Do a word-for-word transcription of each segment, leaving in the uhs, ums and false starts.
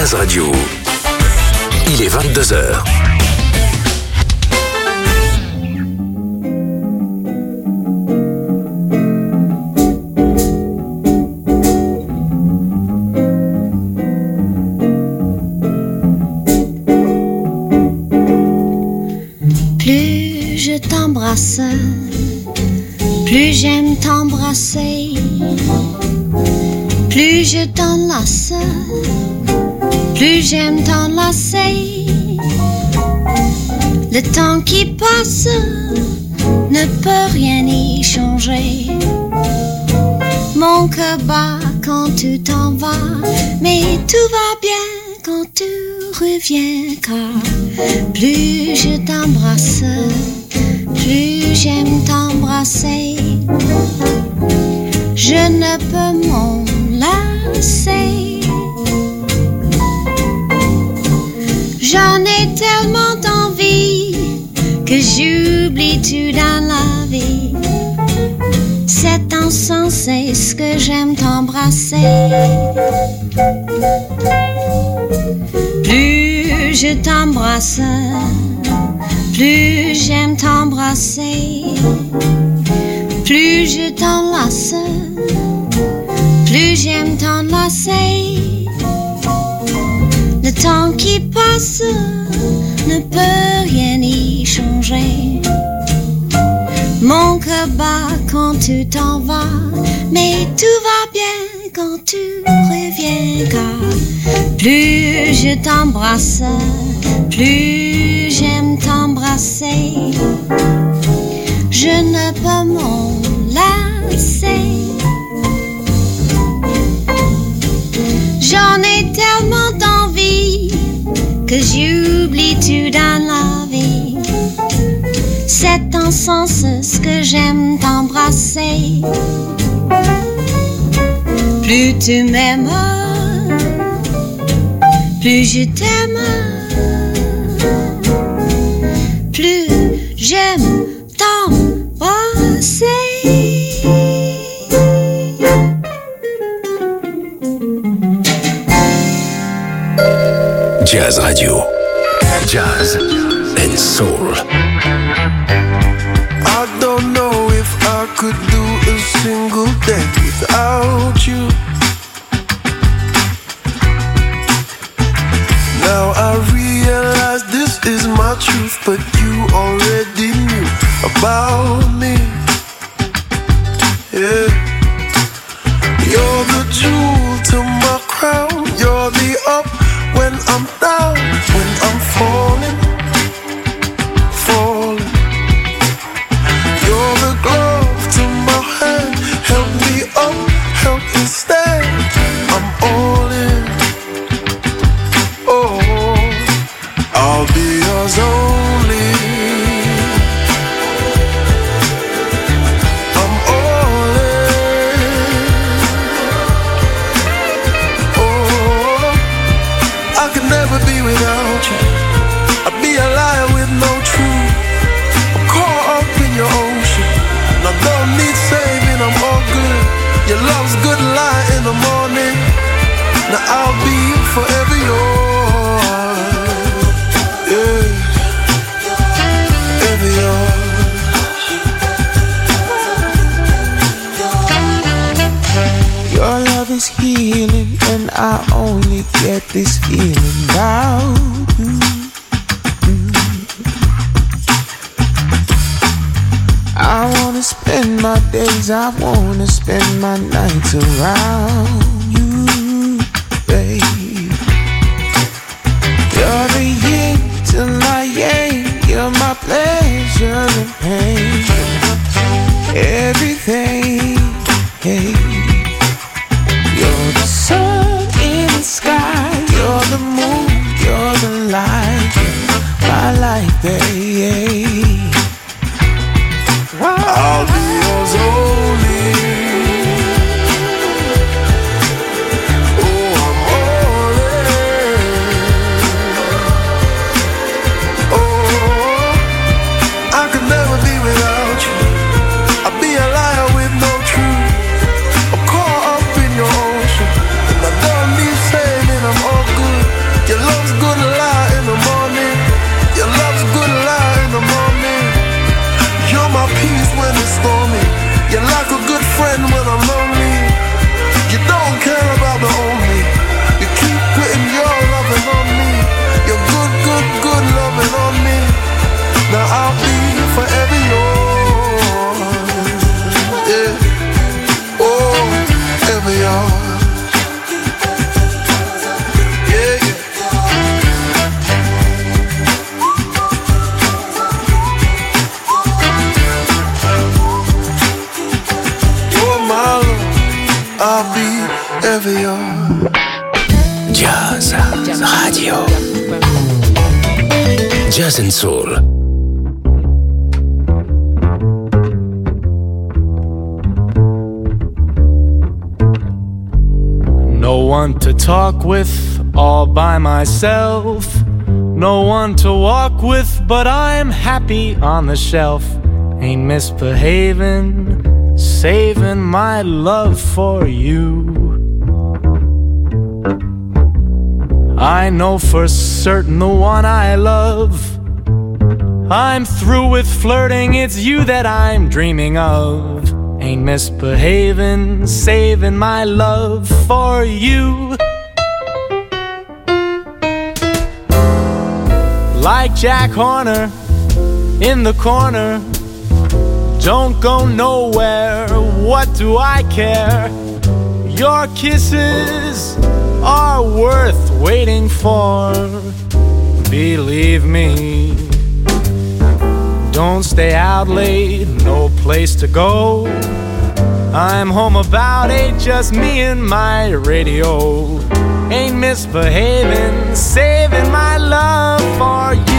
Jazz Radio. Il est vingt-deux heures. Plus je t'embrasse, plus j'aime t'embrasser. Plus je t'enlace, plus j'aime t'enlacer. Le temps qui passe ne peut rien y changer. Mon cœur bat quand tu t'en vas, mais tout va bien quand tu reviens. Car plus je t'embrasse, plus j'aime t'embrasser. Je ne peux m'en lasser. J'en ai tellement d'envie que j'oublie tout dans la vie. C'est insensé ce que j'aime t'embrasser. Plus je t'embrasse, plus j'aime t'embrasser. Plus je t'enlace, plus j'aime t'enlacer. Le temps qui passe ne peut rien y changer. Mon cœur bat quand tu t'en vas, mais tout va bien quand tu reviens. Car plus je t'embrasse, plus j'aime t'embrasser. Je ne peux m'en lasser. J'en ai tellement d'envie que j'oublie tout dans la vie. C'est en sens ce que j'aime t'embrasser. Plus tu m'aimes, plus je t'aime. Plus j'aime t'embrasser. Jazz Radio. Jazz and soul. I don't know if I could do a single day without you. Now I realize this is my truth, but you already knew about me. Yeah. You're the jewel to my crown. You're the up when I'm down, when I'm falling, falling. You're the glove to my hand. Help me up, help me stand. I'm all in. Oh, I'll be yours only. I'm all in. Oh, I could never be without you. I'd be a liar with no truth. I'm caught up in your ocean, and I don't need saving, I'm all good. Your love's good light in the morning. Now I'll be forever yours. Yeah, ever yours. Your love is healing, and I only get this feeling about you. I wanna spend my days, I wanna spend my nights around you, babe. You're the yin to my yang, you're my pleasure and pain. Everything, hey. You're the sun in the sky, you're the moon, you're the light, my life, babe. I'll be yours only. Oh, I'm all in. Oh, I could never be without you. I'd be a liar with no truth. I'm caught up in your ocean, and I don't need saving, I'm all good. forever yours. Yeah, oh, ever yours. I'll be ever yours. Jazz Radio. Jazz and Soul. No one to talk with, all by myself. No one to walk with, but I'm happy on the shelf. Ain't misbehaving, saving my love for you. I know for certain the one I love. I'm through with flirting, it's you that I'm dreaming of. Ain't misbehaving, saving my love for you. Like Jack Horner in the corner, don't go nowhere, what do I care? Your kisses are worth waiting for, believe me. Don't stay out late, no place to go. I'm home about eight, just me and my radio. Ain't misbehaving, saving my love for you.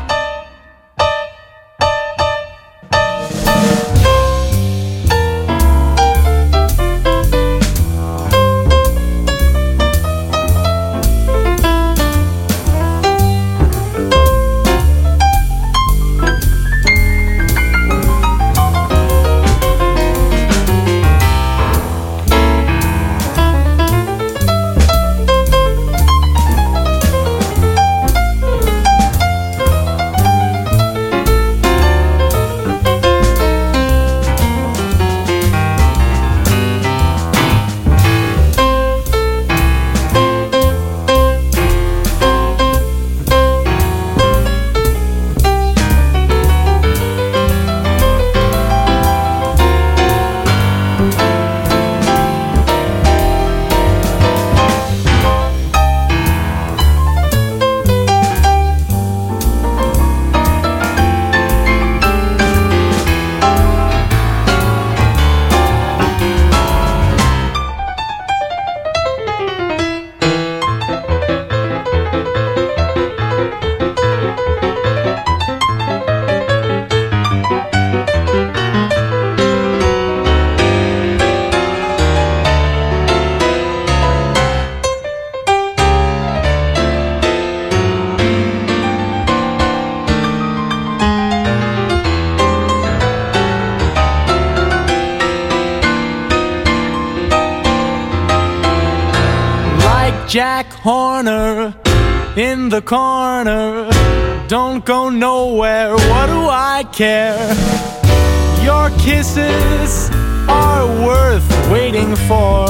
Jack Horner in the corner, don't go nowhere, what do I care? Your kisses are worth waiting for,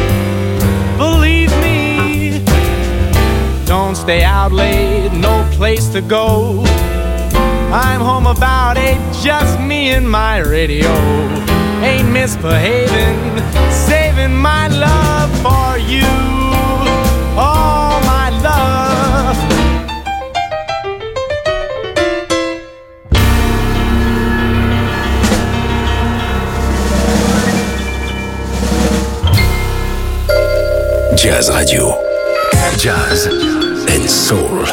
believe me. Don't stay out late, no place to go. I'm home about eight, just me and my radio. Ain't misbehaving, saving my love for you. All my love. Jazz Radio. Jazz and Soul.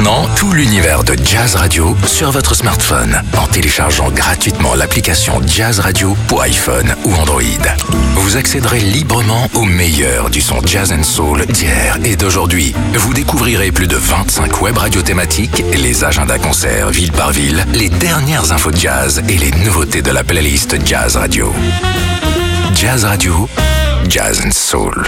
maintenant tout l'univers de Jazz Radio sur votre smartphone en téléchargeant gratuitement l'application Jazz Radio pour iPhone ou Android. Vous accéderez librement au meilleur du son Jazz and Soul d'hier et d'aujourd'hui. Vous découvrirez plus de vingt-cinq web radios thématiques, les agendas concerts ville par ville, les dernières infos de jazz et les nouveautés de la playlist Jazz Radio. Jazz Radio, Jazz and Soul.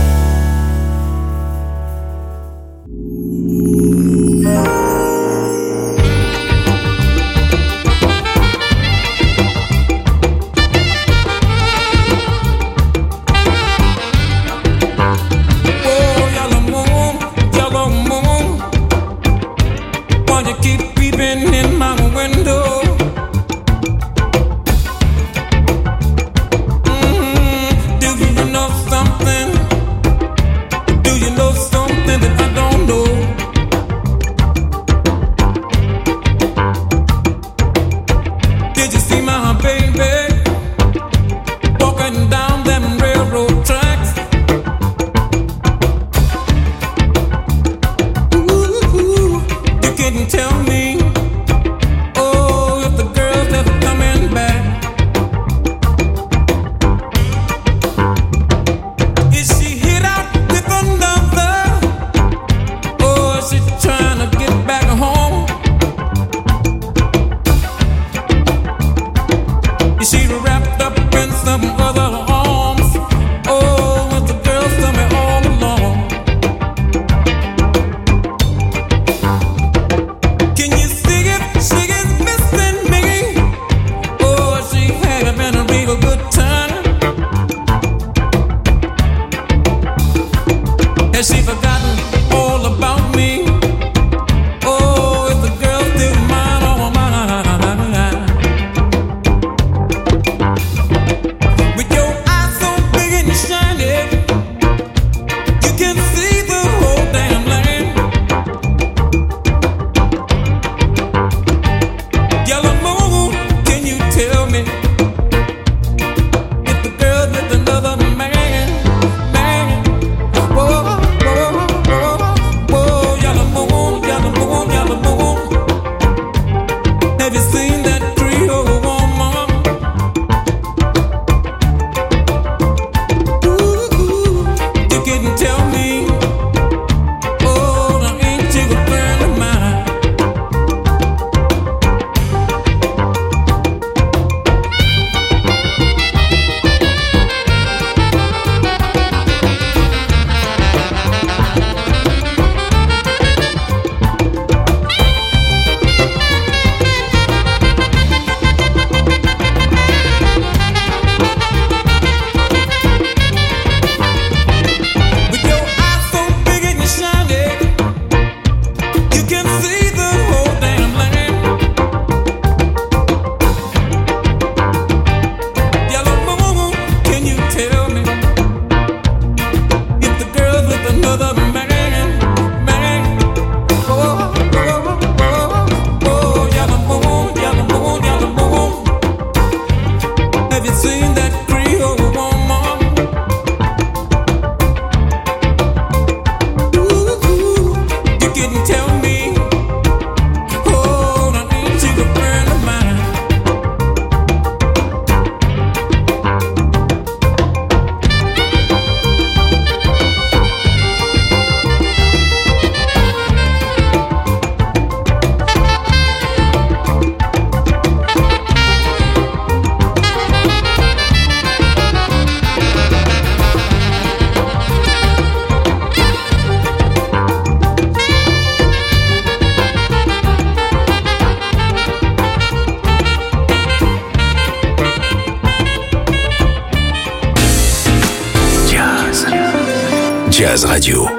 Jazz Radio.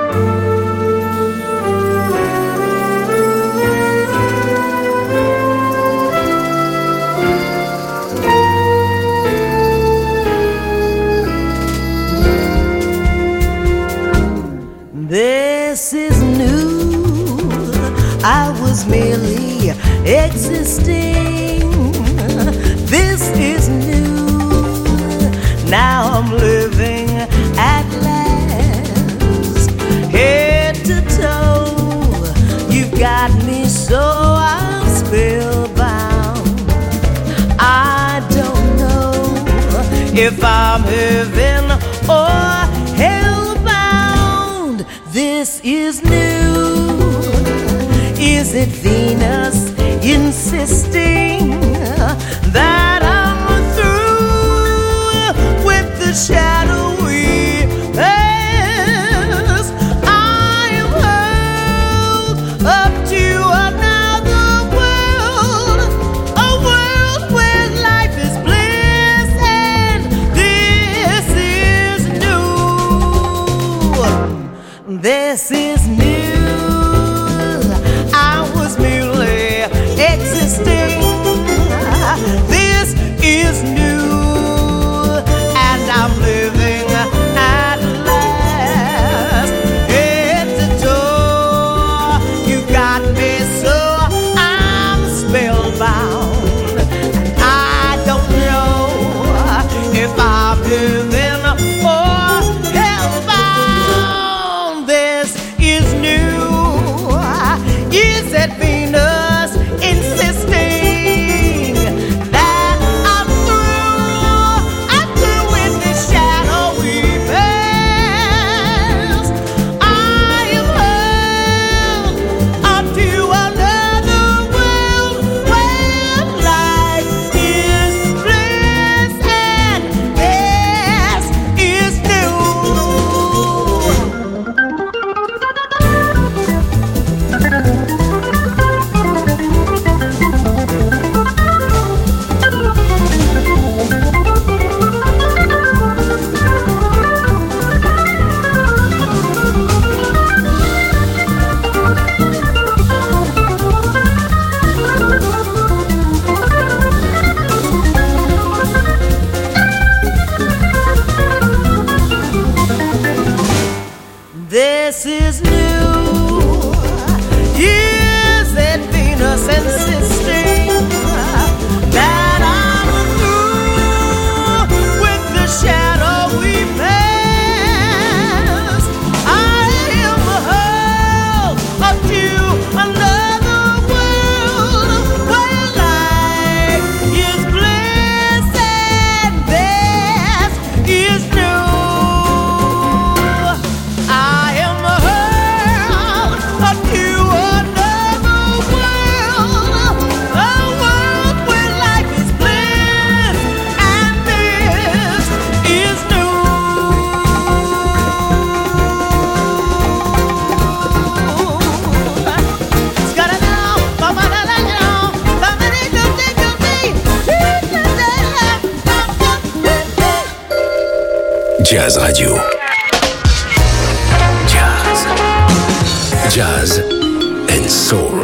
This is new. I was merely existing. This is new. Now I'm living at last, head to toe. You if I'm heaven or hellbound. This is new. Is it Venus insisting that I'm through with the shadowy past? I am held up to another world, a world where life is bliss, and this is new. This is new. I was merely existing. This is new, and I'm living at last. At the door, you got me so I'm spellbound, and I don't know if I'm living or hellbound. This is new. Is it Venus insisting that I'm through? I'm through with this shadowy past. I am held up to another world where life is bliss, and this is new. This is new. Is it Venus insisting that I'm through with the shadowy past? I am held up to another world where life is bliss, and this is new. I am held up to another world, a world where life is bliss, and this is new. Jazz Radio. Jazz. Jazz and soul.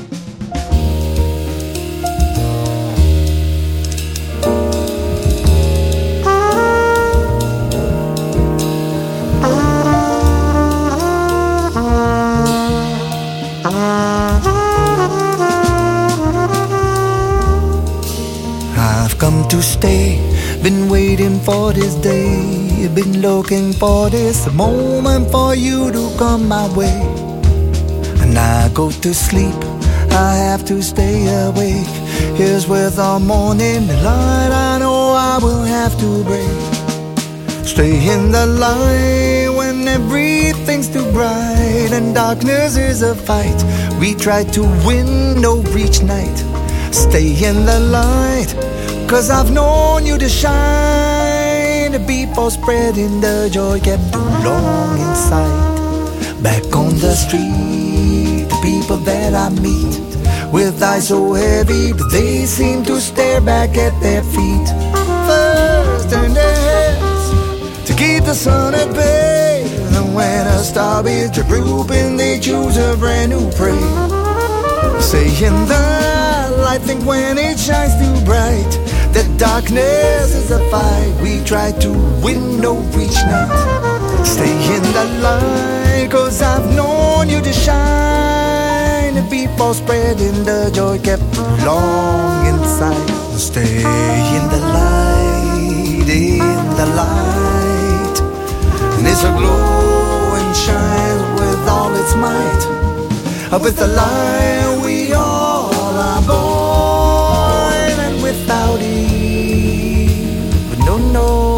I've come to stay, been waiting for this day, been looking for this moment for you to come my way. And I go to sleep, I have to stay awake. Here's where the morning light I know I will have to break. Stay in the light when everything's too bright and darkness is a fight. We try to win, no reach night. Stay in the light, cause I've known you to shine. The people spreading the joy kept too long inside. Back on the street, the people that I meet with eyes so heavy, but they seem to stare back at their feet. First turn their heads to keep the sun at bay, and when a star is drooping, they choose a brand new prey. Say in the light, think when it shines too bright, that darkness is a fight. We try to win, no reach night. Stay in the light, cause I've known you to shine. The people spreading the joy kept long inside. Stay in the light, in the light, and it's a glow and shines with all its might. With the light we all are born, and without it, but no, no,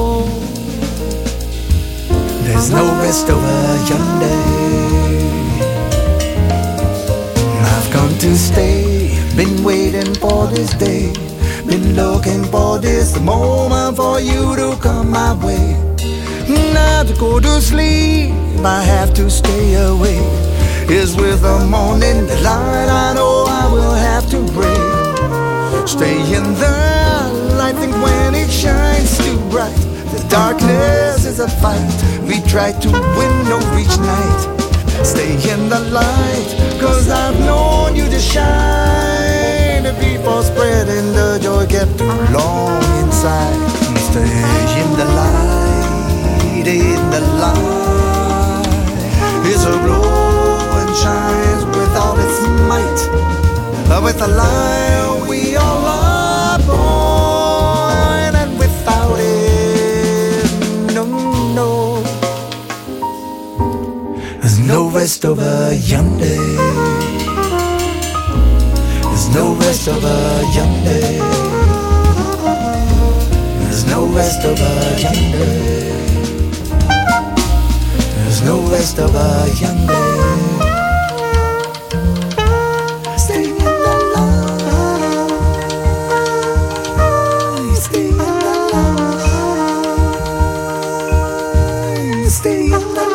There's no rest over yonder. I've come to stay, been waiting for this day, been looking for this moment for you to come my way. Now to go to sleep, I have to stay awake. Is with the morning light, I know I will have to break. Stay in the light, think when it shines too bright. The darkness is a fight, we try to win over each night. Stay in the light, cause I've known you to shine. The people spreading the joy kept too long inside. Stay in the light, in the light. It's a glow and shines with all its might. With the light we all are born, and without it, no, no. There's no rest over yonder. There's no rest over yonder. There's no rest over yonder. There's no rest over yonder. Stay in the light. Stay in the light. Stay in the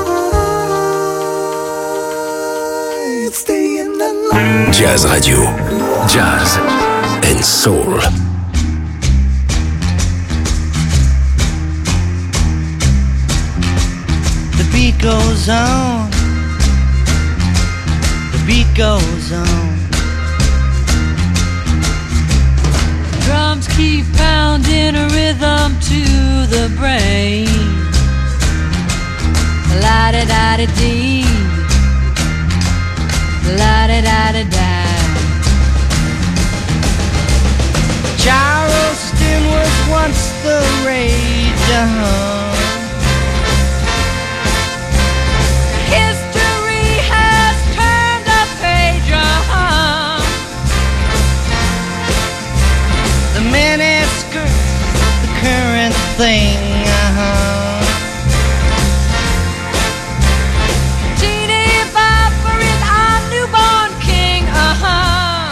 light. Stay in the light. Jazz Radio. Jazz and Soul. The beat goes on. The beat goes on. Drums keep pounding a rhythm to the brain. La-da-da-da-dee, la-da-da-da-da. Charleston was once the rage, uh-huh. History has turned a page, uh-huh. The miniskirt's the current thing, uh-huh. Teeny Bopper is our newborn king, uh-huh.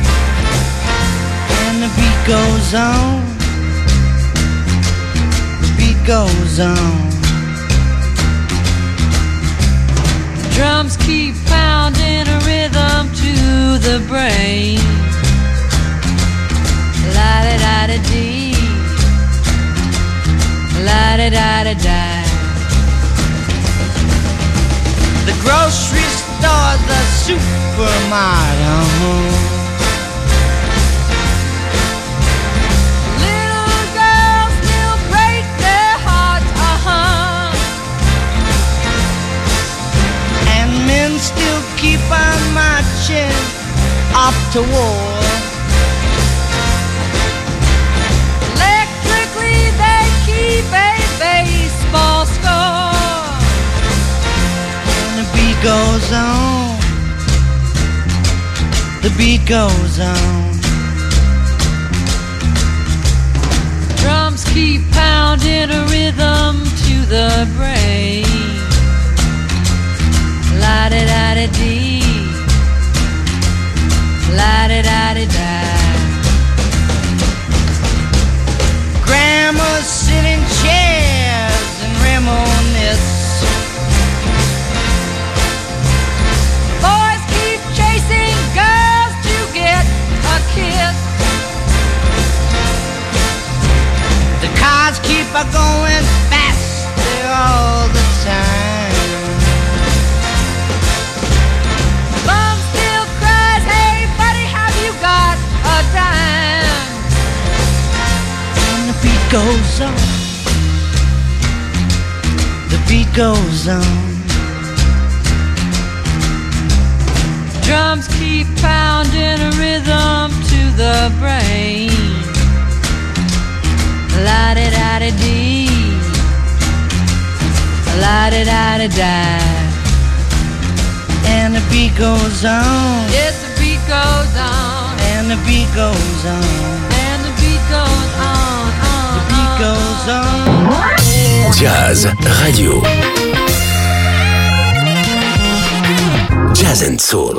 And the beat goes on. The beat goes on. Drums keep pounding a rhythm to the brain. La-da-da-da-dee, la-da-da-da-da. The grocery store, the supermarket, uh-huh. Little girls still break their hearts, uh-huh. And men still keep on marching off to war. Electrically they keep a baseball score. And the beat goes on. The beat goes on. Drums keep pounding a rhythm to the brain. La-da-da-da-dee, la-da-da-da-da. Grandmas sit in chairs and reminisce. Boys keep chasing girls to get a kiss. The cars keep a going faster all the time. Mom still cries, hey buddy, have you got a dime? And the beat goes on. The beat goes on. Drums keep pounding a rhythm to the brain. La-da-da-da-dee, la-da-da-da-da. And the beat goes on. Yes, the beat goes on. And the beat goes on. And the beat goes on, on, The beat goes on. Jazz Radio. Jazz and Soul.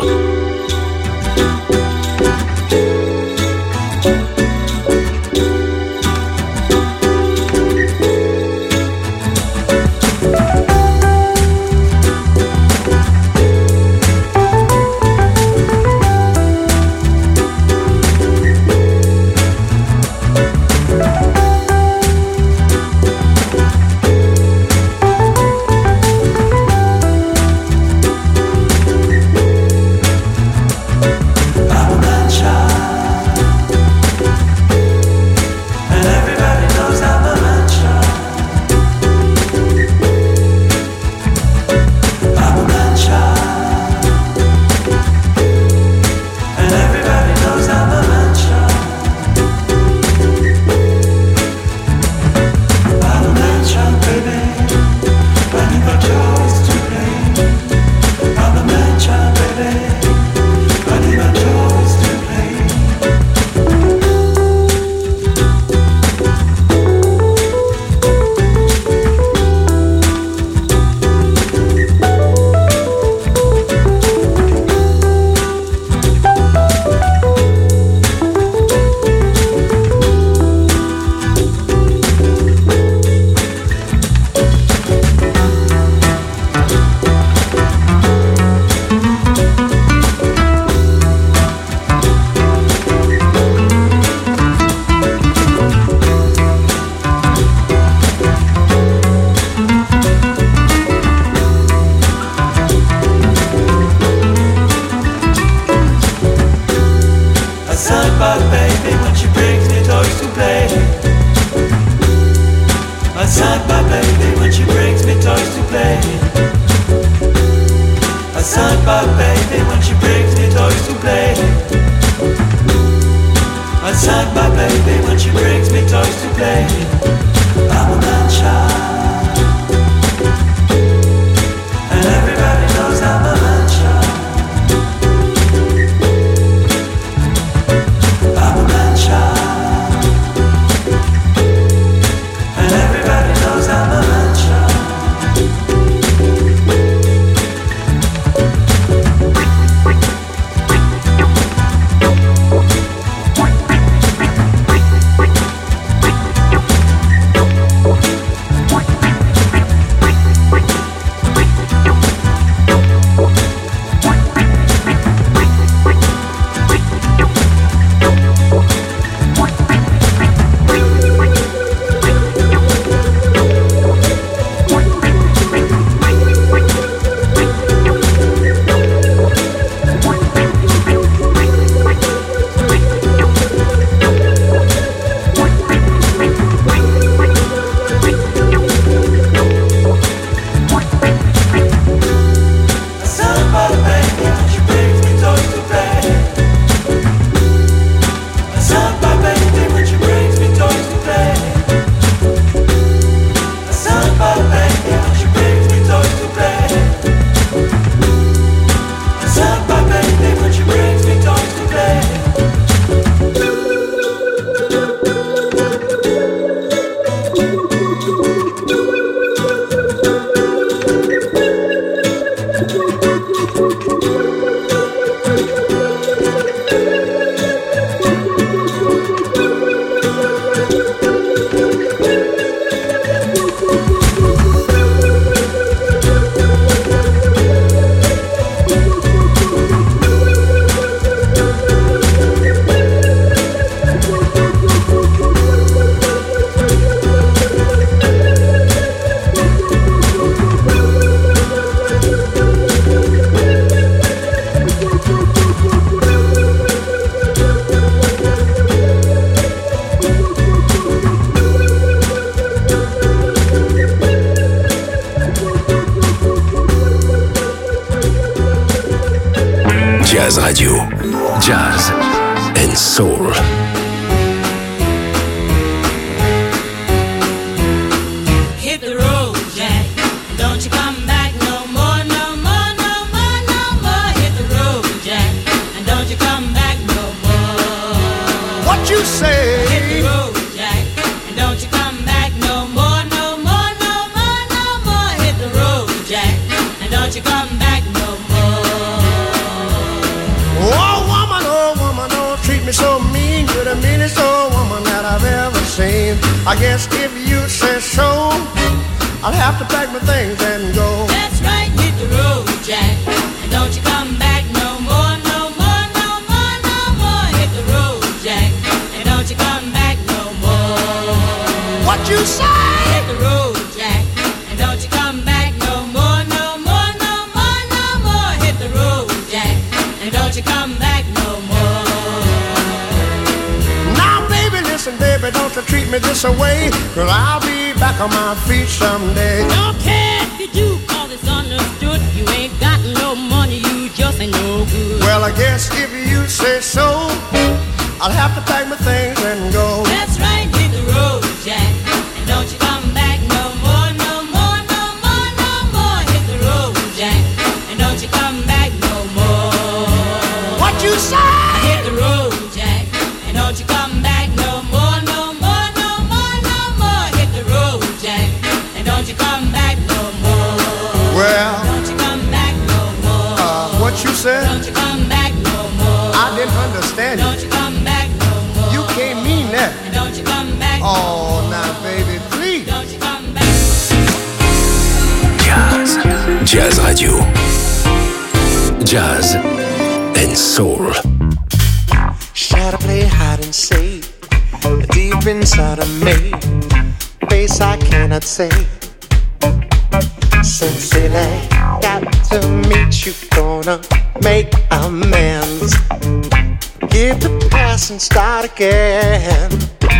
Jazz Radio. Jazz and Soul. Hit the road, Jack. Don't you come back no more, no more, no more, no more. Hit the road, Jack. And don't you come back no more. What you say? Hit the road, Jack. And don't you come back no more, no more, no more. same. I guess if you say so, I'll have to pack my things and go. That's right, hit the road, Jack, and don't you come back no more, no more, no more, no more. Hit the road, Jack, and don't you come back no more. What you say? Hit the road, Jack, and don't you come back no more, no more, no more, no more. Hit the road, Jack, and don't you come back no more. Now, baby, listen, baby, don't you treat me this away, 'cause I'll be back on my feet someday. Don't care if you do, 'cause it's understood. You ain't got no money, you just ain't no good. Well, I guess if you say so, I'll have to pack my things and go. That's right, hit the road, Jack, and don't you come back no more, no more, no more, no more. Hit the road, Jack, and don't you come back no more. What you say? Hit the road, Jack, and don't you come back no more, no more, no more, no more. Hit the road, Jack, and don't you come back no more. Well, don't you come back no more. Uh, what you said? Don't you come back no more. I didn't understand Don't you. you come back no more. You can't mean that. And don't you come back Oh, no more. now, baby, please. Don't you come back. Jazz. Jazz Radio. Jazz and Soul. Should I play hide and seek deep inside of me? Face I cannot say. Sincerely, got to meet you, gonna make amends. Give the past and start again.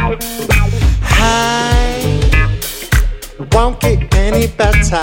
I won't get any better.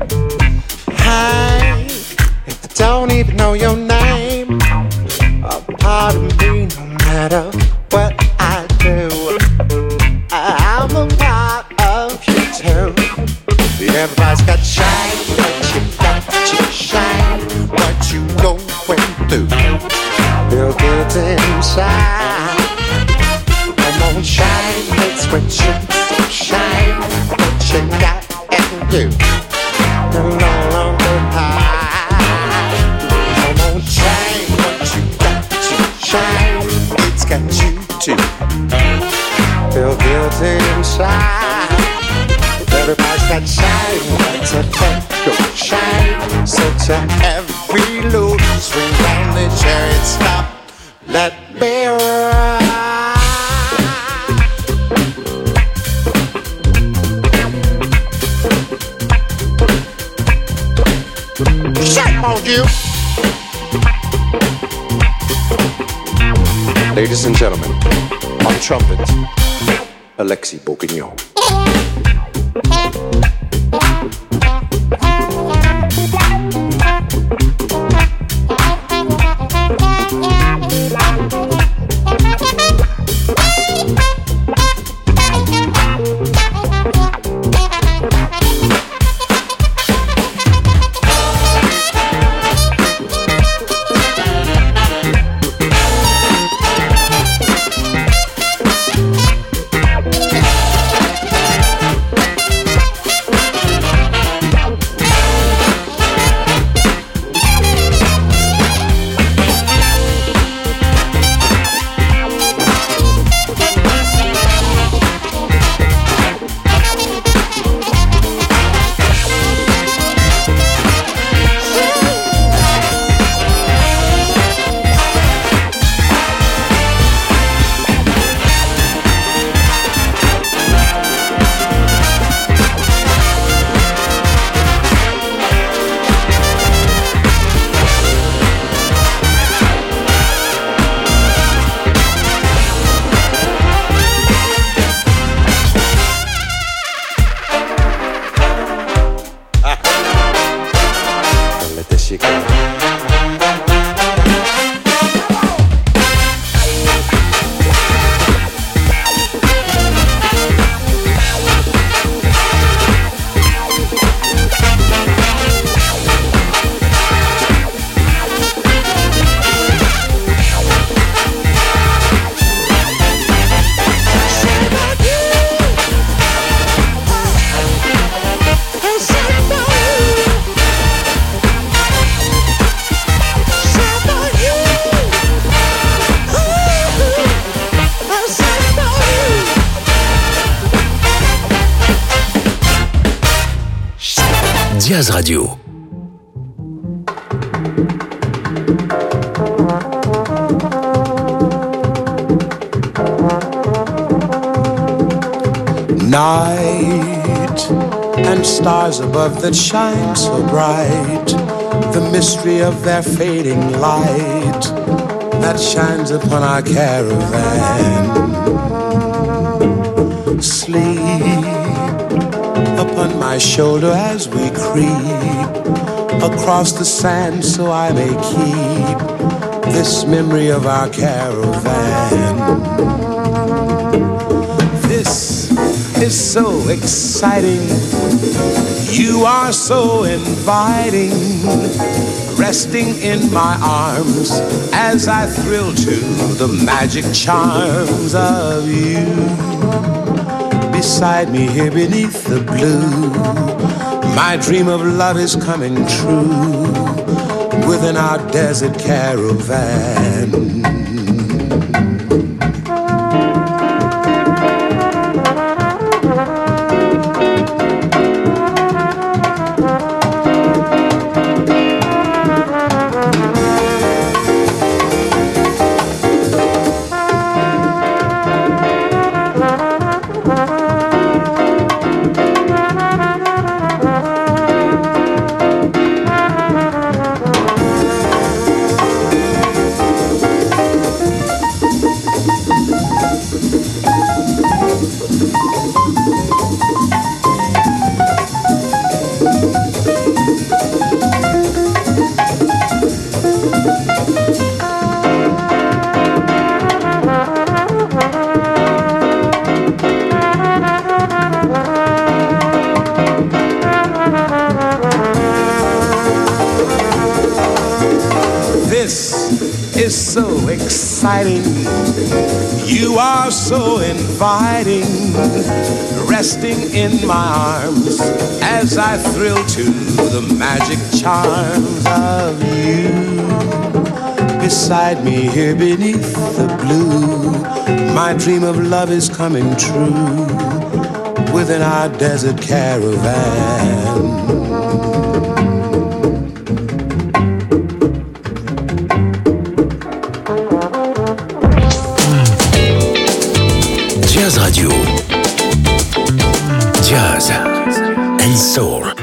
I don't even know your name. A part of me, no matter what I do, I'm a part of you too. Everybody's got shine, but you got to shine. What you going through, feel good inside. Come on, shine, it's what you shine. What you got and do, no longer hide. Come on, shine, what you got to shine. It's got you too, feel good inside. Everybody's got shine, so let go shine. So to every loop, swing round the chariot, stop, let me ride. Shame on you. Ladies and gentlemen, on trumpet, Alexis Bourguignon. Jazz Radio. Night and stars above that shine so bright, the mystery of their fading light that shines upon our caravan. Sleep upon my shoulder as we creep across the sand, so I may keep this memory of our caravan. This is so exciting, you are so inviting, resting in my arms as I thrill to the magic charms of you. Beside me here beneath the blue, my dream of love is coming true within our desert caravan. You are so inviting, resting in my arms as I thrill to the magic charms of you. Beside me here beneath the blue, my dream of love is coming true within our desert caravan. Jazz Radio. Jazz and soul. Ooh,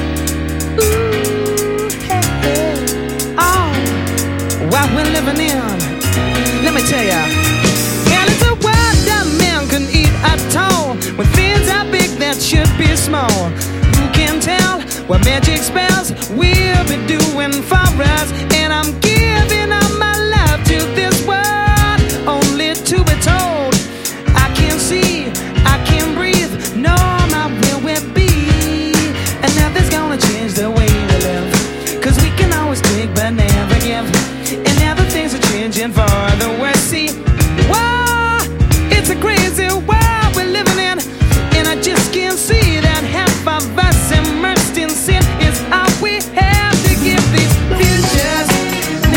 hey, hey. Oh, what we're living in, let me tell ya. And it's a world that man can eat at all, when things are big that should be small. Who can tell what magic spells we'll be doing for us? And I'm giving up my love to this world, only to be told I can't see, I can't breathe, no, my will will be. And nothing's gonna change the way we live, cause we can always take but never give. And now the things are changing for the worse. See, whoa, it's a crazy world we're living in, and I just can't see that half of us immersed in sin is all we have to give these futures.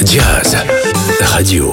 Jazz Radio.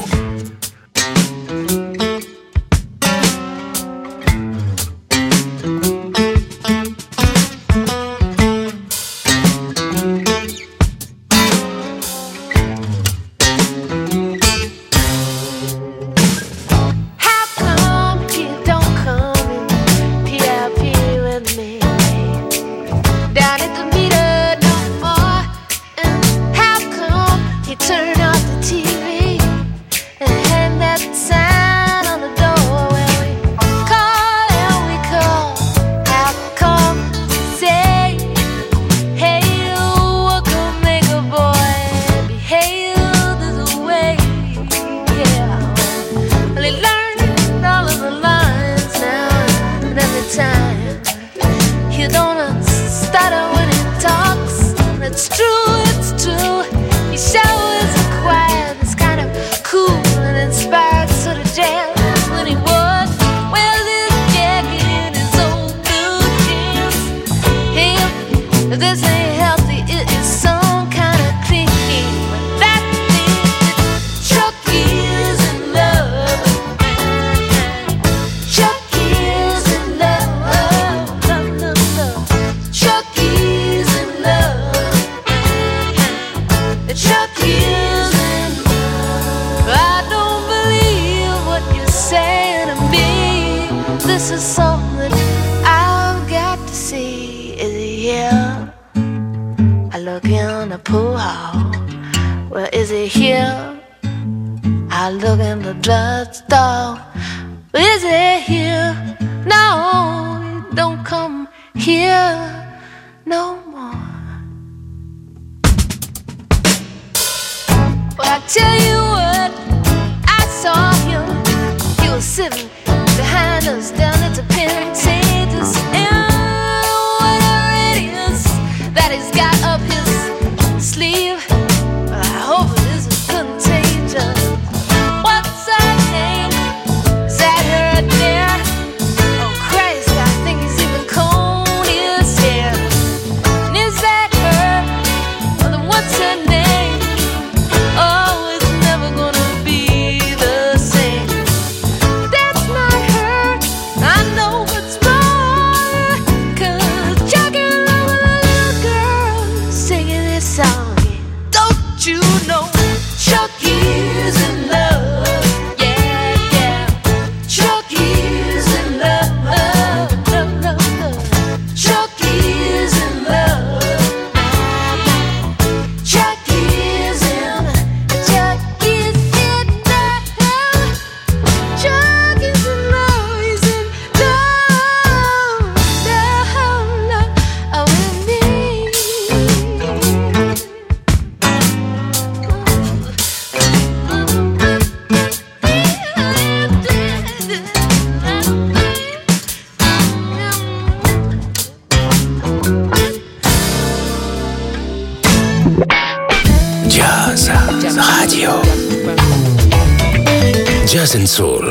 Jazz and Soul.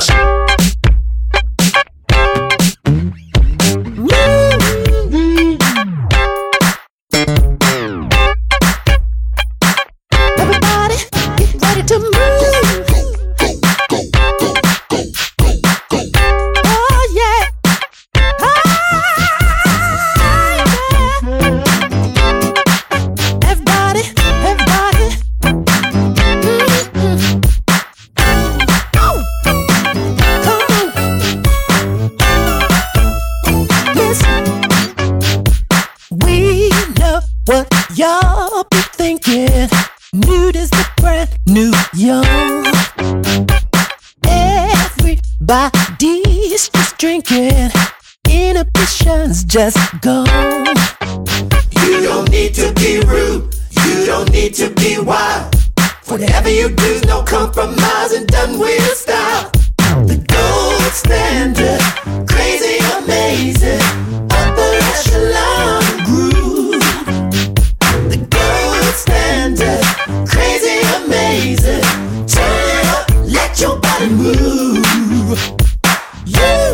Just go. You don't need to be rude. You don't need to be wild. Whatever you do's no compromise and done with style. The gold standard, crazy, amazing, upper echelon groove. The gold standard, crazy, amazing. Turn it up, let your body move. You.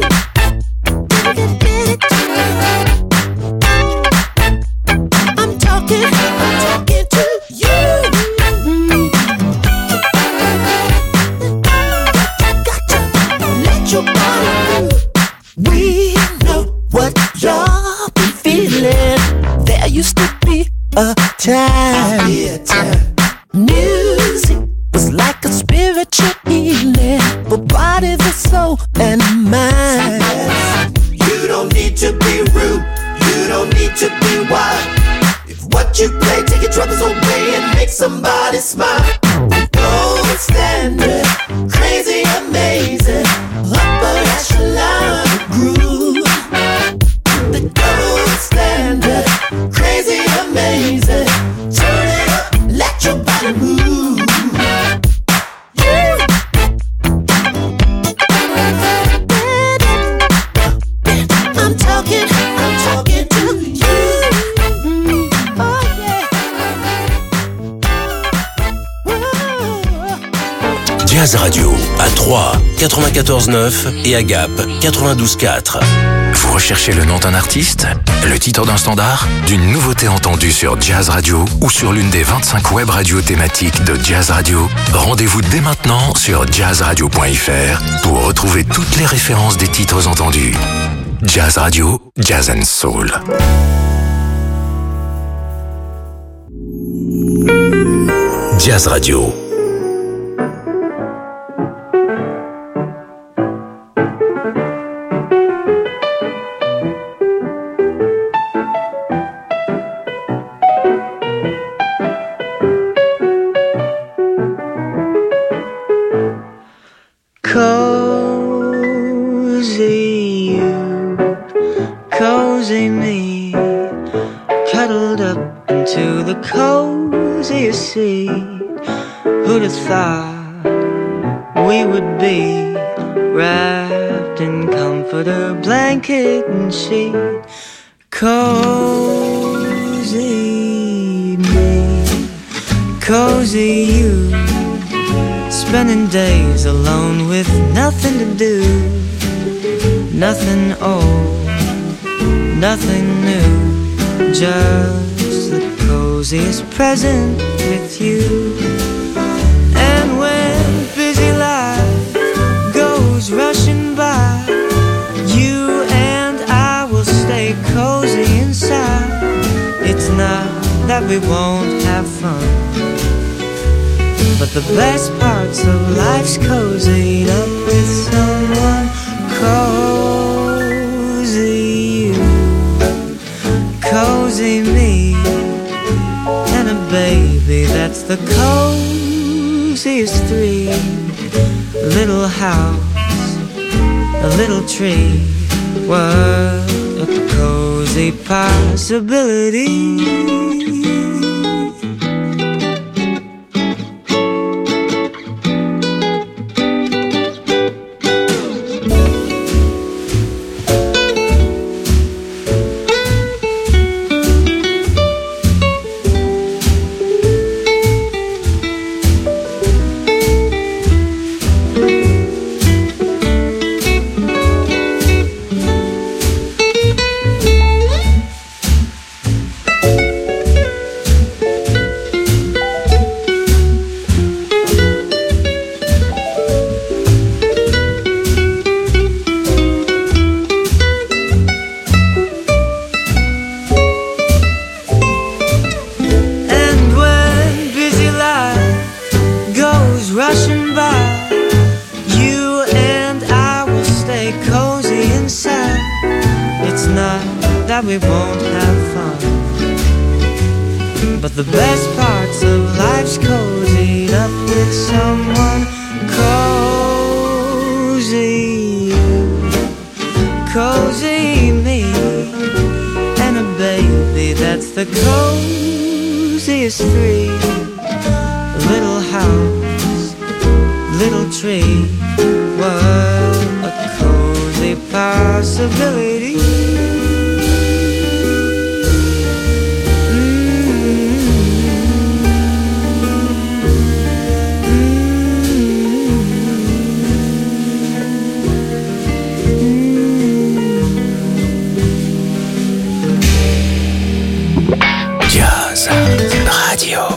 I'm talking, I'm talking to you. Everybody smart, gold standard, crazy, amazing, upper echelon groove. The gold standard, crazy, amazing. Turn it up, let your body move. I'm talking, I'm talking to you. Oh yeah. Jazz Radio à Troyes, quatre-vingt-quatorze neuf et à Gap, quatre-vingt-douze quatre. Vous recherchez le nom d'un artiste, le titre d'un standard, d'une nouveauté entendue sur Jazz Radio ou sur l'une des vingt-cinq web radios thématiques de Jazz Radio? Rendez-vous dès maintenant sur jazz radio point f r pour retrouver toutes les références des titres entendus. Jazz Radio, Jazz and Soul. Jazz Radio. Cozy you, cozy me, cuddled up into the coziest seat. Who'd have thought we would be wrapped in comforter, blanket and sheet? Cozy me, cozy you, spending days alone with nothing to do, nothing old, nothing new, just the coziest present with you. And when busy life goes rushing by, you and I will stay cozy inside. It's not that we won't have fun, but the best parts of life's cozied up with someone cozy you, cozy me, and a baby that's the coziest three. A little house, a little tree, what a cozy possibility. We won't have fun, but the best parts of life's cozied up with someone cozy you, cozy me, and a baby that's the coziest three. A little house, little tree, what a cozy possibility. Radio.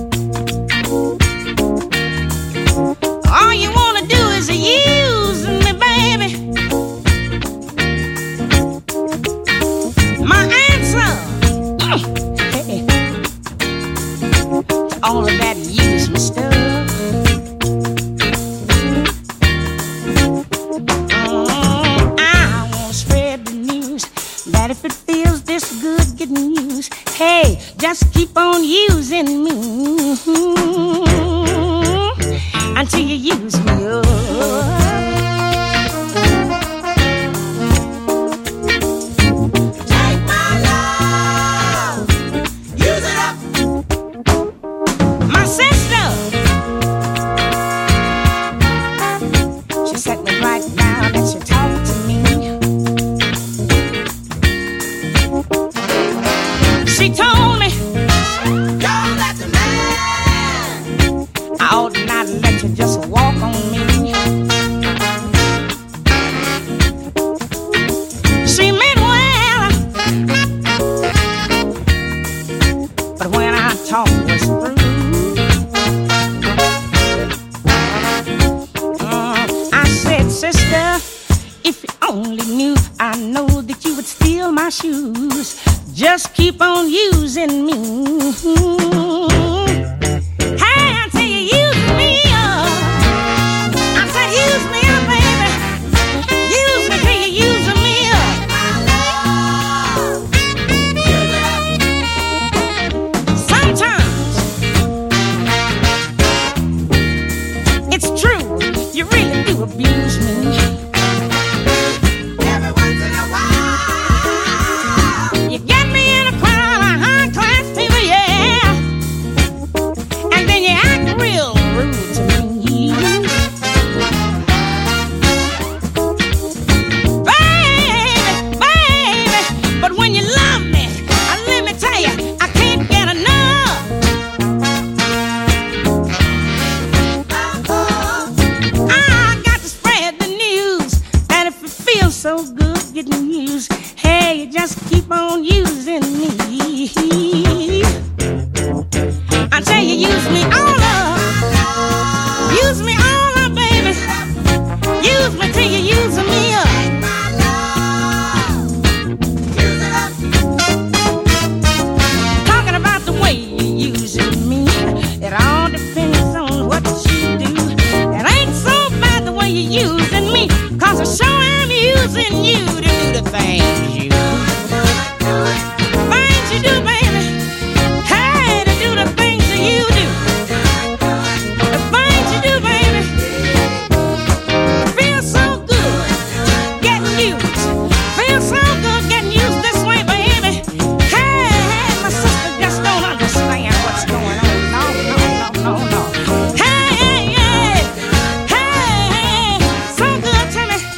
All you wanna do is use me. using me until you use me up. Take my love, use it up. My sister, she set me right down and she talked to me. She told me, don't let the man, I ought not let you just walk on me. She meant well, but when I talk was through, uh, I said, sister, if you only knew, I know that you would steal my shoes. Just keep on using me. Hey, until you use me up. I said, use me up, baby. Use me till you use me up. Sometimes it's true, you really do abuse me. Every once in a while, you get me in a crowd of high-class people, yeah, and then you act real rude to me. Baby, baby, but when you love me, uh, let me tell you, I can't get enough. I got to spread the news that if it feels so good getting used, hey, you just keep on using me until you use me all up. Use me all up, baby. Use me till you use me up. Talking about the way you using me, it all depends on what you do. It ain't so bad the way you using me, 'cause I sure am using you to do the things you